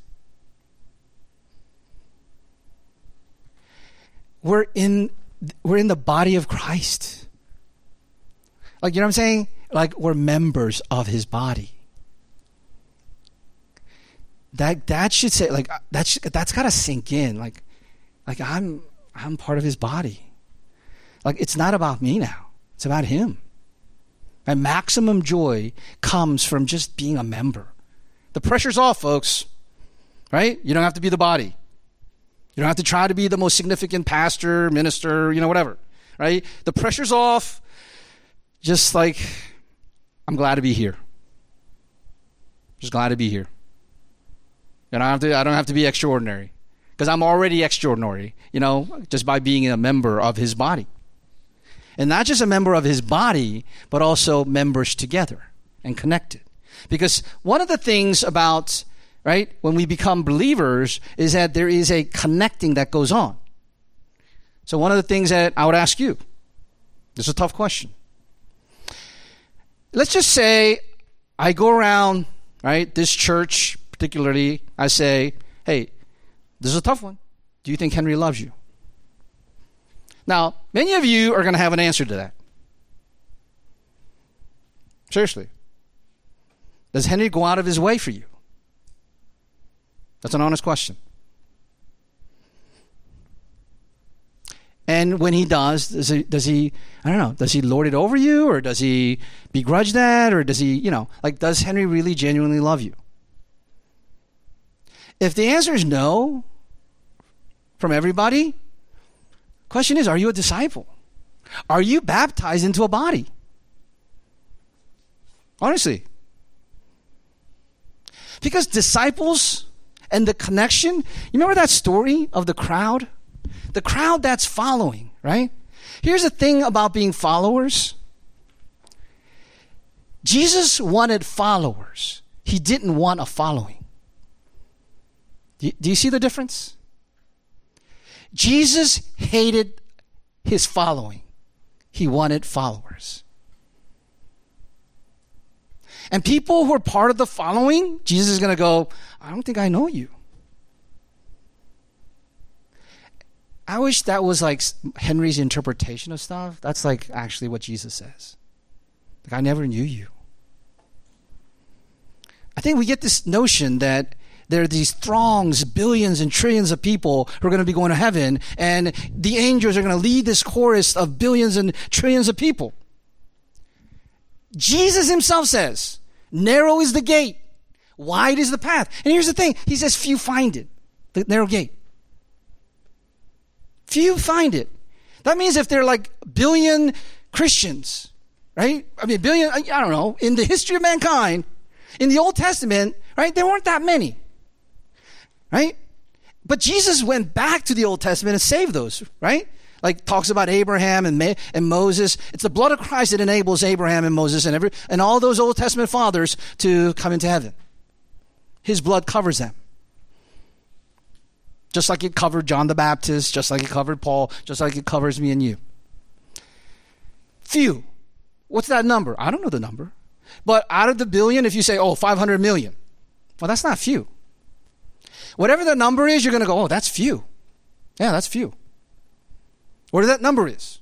A: We're in the body of Christ. You know what I'm saying? We're members of his body. That should say, that's got to sink in. I'm part of his body. It's not about me now. It's about him. And maximum joy comes from just being a member. The pressure's off, folks. Right? You don't have to be the body. You don't have to try to be the most significant pastor, minister, whatever. Right? The pressure's off. Just I'm glad to be here. Just glad to be here. And I don't have to be extraordinary. Because I'm already extraordinary, just by being a member of his body. And not just a member of his body, but also members together and connected. Because one of the things about, right, when we become believers is that there is a connecting that goes on. So one of the things that I would ask you, this is a tough question. Let's just say I go around, right, this church particularly, I say, hey, this is a tough one. Do you think Henry loves you? Now, many of you are going to have an answer to that. Seriously. Does Henry go out of his way for you? That's an honest question. And when he does he I don't know, does he lord it over you, or does he begrudge that, or does he, does Henry really genuinely love you? If the answer is no from everybody, question is, are you a disciple? Are you baptized into a body? Honestly. Because disciples and the connection, you remember that story of the crowd? The crowd that's following, right? Here's the thing about being followers. Jesus wanted followers. He didn't want a following. Do you see the difference? Jesus hated his following. He wanted followers. And people who are part of the following, Jesus is going to go, I don't think I know you. I wish that was Henry's interpretation of stuff. That's actually what Jesus says. I never knew you. I think we get this notion that there are these throngs, billions and trillions of people who are going to be going to heaven, and the angels are going to lead this chorus of billions and trillions of people. Jesus himself says, narrow is the gate, wide is the path. And here's the thing, he says few find it, the narrow gate. Few find it. That means if there are like billion Christians, right? I mean, billion, I don't know, in the history of mankind, in the Old Testament, right, there weren't that many, right? But Jesus went back to the Old Testament and saved those, right? Like talks about Abraham and Moses. It's the blood of Christ that enables Abraham and Moses and all those Old Testament fathers to come into heaven. His blood covers them. Just like it covered John the Baptist, just like it covered Paul, just like it covers me and you. Few. What's that number? I don't know the number. But out of the billion, if you say, 500 million. Well, that's not few. Whatever the number is, you're going to go, that's few. Yeah, that's few. Whatever that number is.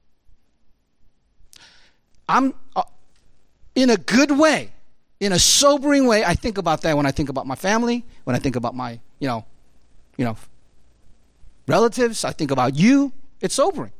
A: I'm, in a good way, in a sobering way, I think about that when I think about my family, when I think about my, relatives, I think about you. It's sobering.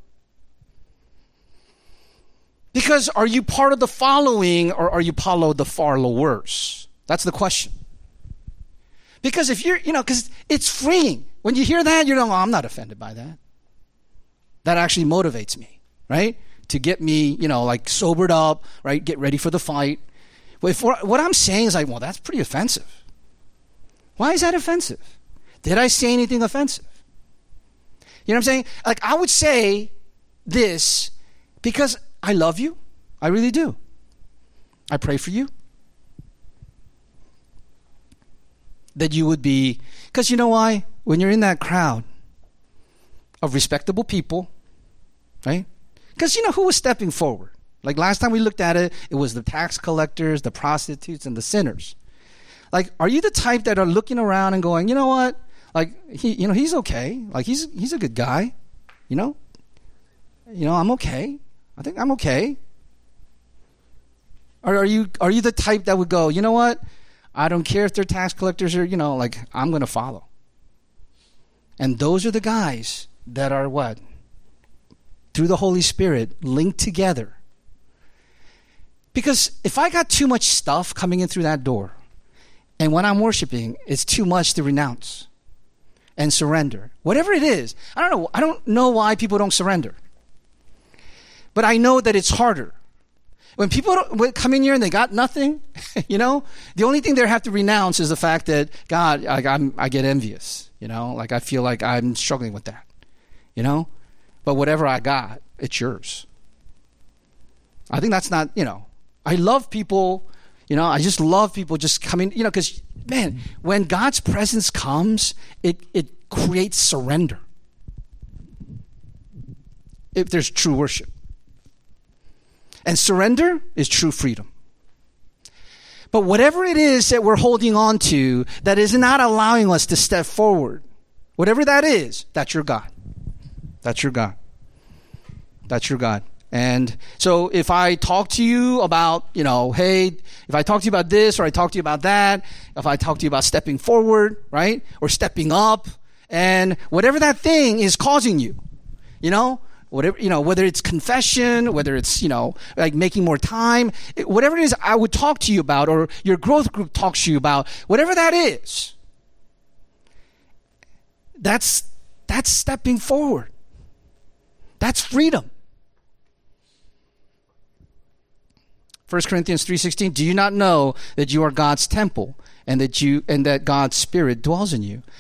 A: Because are you part of the following or are you part of the followers? That's the question. Because if you're, because it's freeing. When you hear that, I'm not offended by that. That actually motivates me, right? To get me, sobered up, right? Get ready for the fight. But what I'm saying is that's pretty offensive. Why is that offensive? Did I say anything offensive? You know what I'm saying? I would say this because I love you. I really do. I pray for you. That you would be, because you know why? When you're in that crowd of respectable people, right? Because who was stepping forward? Like last time we looked at it, it was the tax collectors, the prostitutes, and the sinners. Are you the type that are looking around and going, you know what? He's okay. He's a good guy. I'm okay. I think I'm okay. Or are you the type that would go, you know what? I don't care if they're tax collectors or, I'm going to follow. And those are the guys that are what? Through the Holy Spirit, linked together. Because if I got too much stuff coming in through that door, and when I'm worshiping, it's too much to renounce and surrender. Whatever it is, I don't know why people don't surrender. But I know that it's harder. When people come in here and they got nothing, the only thing they have to renounce is the fact that, God, I get envious, I feel like I'm struggling with that, But whatever I got, it's yours. I think that's not, I love people, I just love people just coming, because, man, when God's presence comes, it creates surrender. If there's true worship. And surrender is true freedom. But whatever it is that we're holding on to that is not allowing us to step forward, whatever that is, that's your God. That's your God. That's your God. And so if I talk to you about, hey, if I talk to you about this or I talk to you about that, if I talk to you about stepping forward, right, or stepping up, and whatever that thing is causing you, whatever, whether it's confession, whether it's, making more time, whatever it is I would talk to you about, or your growth group talks to you about, whatever that is, that's stepping forward. That's freedom. 1 Corinthians 3:16, do you not know that you are God's temple and that God's Spirit dwells in you?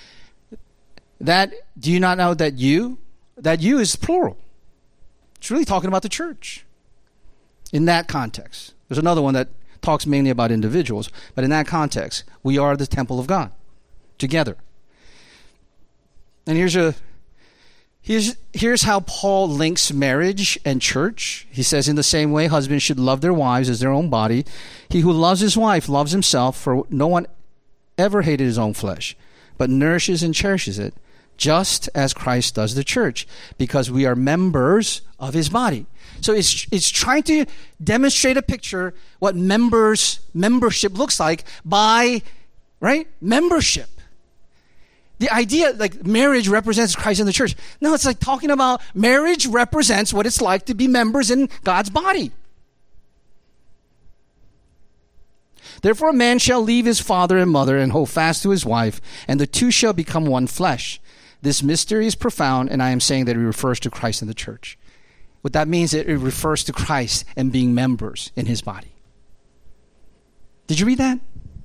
A: Do you not know that you is plural? It's really talking about the church in that context. There's another one that talks mainly about individuals, but in that context, we are the temple of God together. And here's how Paul links marriage and church. He says, in the same way, husbands should love their wives as their own body. He who loves his wife loves himself, for no one ever hated his own flesh, but nourishes and cherishes it, just as Christ does the church, because we are members of his body. So it's trying to demonstrate a picture what membership looks like by, right, membership. The idea, like marriage represents Christ in the church. No, it's like talking about marriage represents what it's like to be members in God's body. Therefore, a man shall leave his father and mother and hold fast to his wife, and the two shall become one flesh. This mystery is profound, and I am saying that it refers to Christ and the church. What that means is it refers to Christ and being members in his body. Did you read that?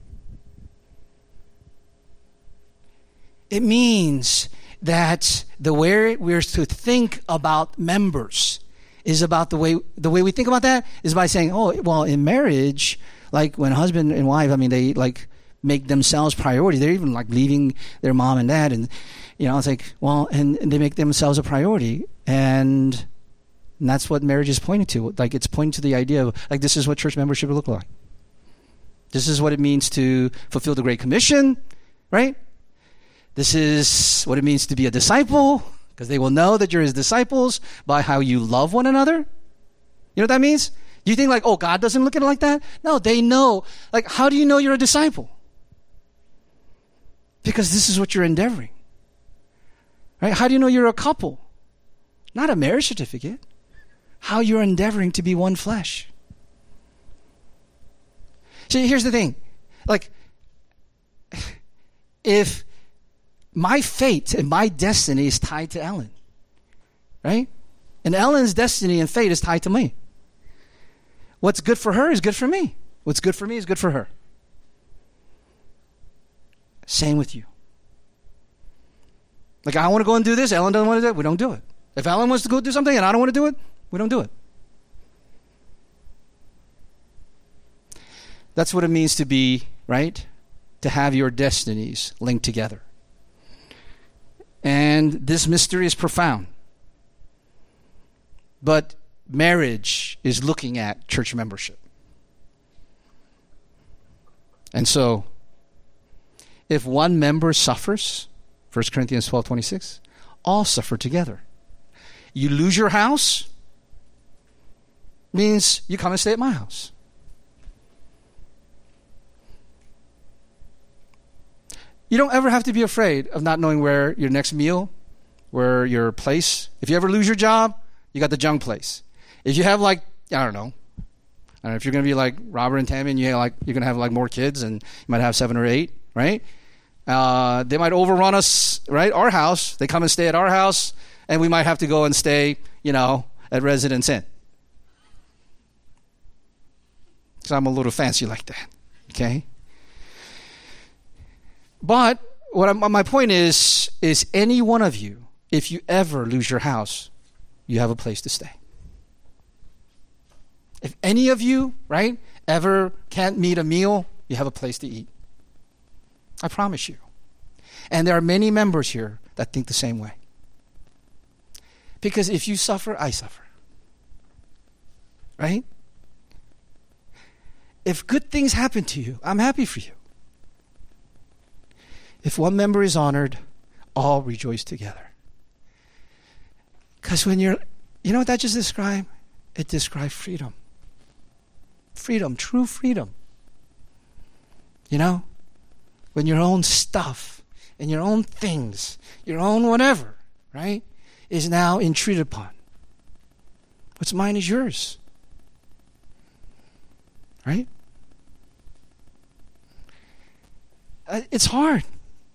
A: It means that the way we're to think about members is about the way we think about that is by saying, oh, well, in marriage, like when husband and wife, I mean, they like make themselves priority. They're even like leaving their mom and dad, and it's like, well, and they make themselves a priority, and that's what marriage is pointing to. Like it's pointing to the idea of like this is what church membership will look like. This is what it means to fulfill the Great Commission, right? This is what it means to be a disciple, because they will know that you're his disciples by how you love one another. You know what that means? Do you think like, oh, God doesn't look at it like that? No, they know. Like, how do you know you're a disciple? Because this is what you're endeavoring. Right? How do you know you're a couple? Not a marriage certificate. How you're endeavoring to be one flesh. See, here's the thing. Like, if my fate and my destiny is tied to Ellen, right? And Ellen's destiny and fate is tied to me. What's good for her is good for me. What's good for me is good for her. Same with you. Like, I want to go and do this. Ellen doesn't want to do it. We don't do it. If Ellen wants to go do something and I don't want to do it, we don't do it. That's what it means to be, right? To have your destinies linked together. And this mystery is profound. But marriage is looking at church membership. And so, if one member suffers, 1 Corinthians 12:26, all suffer together. You lose your house, means you come and stay at my house. You don't ever have to be afraid of not knowing where your next meal, where your place. If you ever lose your job, you got the junk place. If you have like, I don't know if you're going to be like Robert and Tammy and you're going to have like more kids and you might have 7 or 8, right? They might overrun us, right? Our house. They come and stay at our house and we might have to go and stay, at Residence Inn. Because I'm a little fancy like that, okay? But my point is any one of you, if you ever lose your house, you have a place to stay. If any of you, right, ever can't meet a meal, you have a place to eat. I promise you. And there are many members here that think the same way. Because if you suffer, I suffer. Right? If good things happen to you, I'm happy for you. If one member is honored, all rejoice together. Because when you know what that just described? It described freedom. Freedom, true freedom. When your own stuff and your own things, your own whatever, right, is now intruded upon. What's mine is yours. Right? It's hard.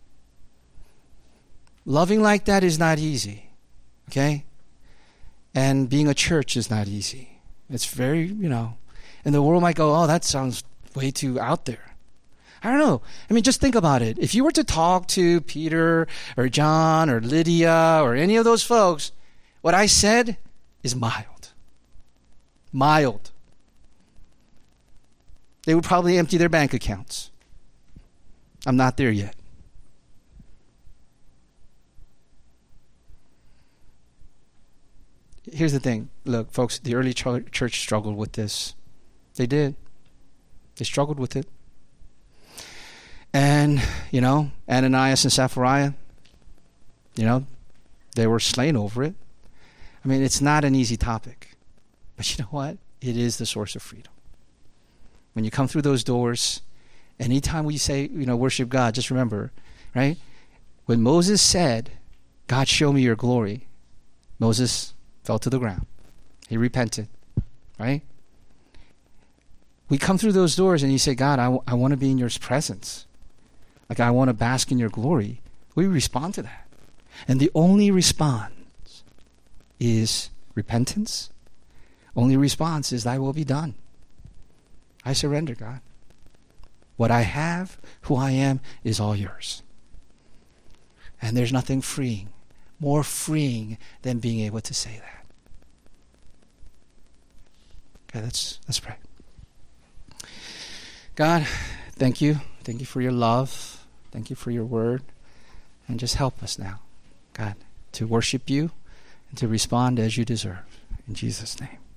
A: Loving like that is not easy. Okay? And being a church is not easy. It's very, and the world might go, oh, that sounds way too out there. I don't know. I mean, just think about it. If you were to talk to Peter or John or Lydia or any of those folks, what I said is mild. Mild. They would probably empty their bank accounts. I'm not there yet. Here's the thing. Look, folks, the early church struggled with this. They did. They struggled with it. And, Ananias and Sapphira, They were slain over it. I mean, it's not an easy topic. But you know what? It is the source of freedom. When you come through those doors, anytime we say, worship God, just remember, right? When Moses said, God, show me your glory, Moses fell to the ground. He repented, right? We come through those doors and you say, God, I want to be in your presence. Like, I want to bask in your glory. We respond to that. And the only response is repentance. Only response is, thy will be done. I surrender, God. What I have, who I am, is all yours. And there's nothing more freeing than being able to say that. Okay, let's pray. God, thank you. Thank you for your love. Thank you for your word. And just help us now, God, to worship you and to respond as you deserve. In Jesus' name.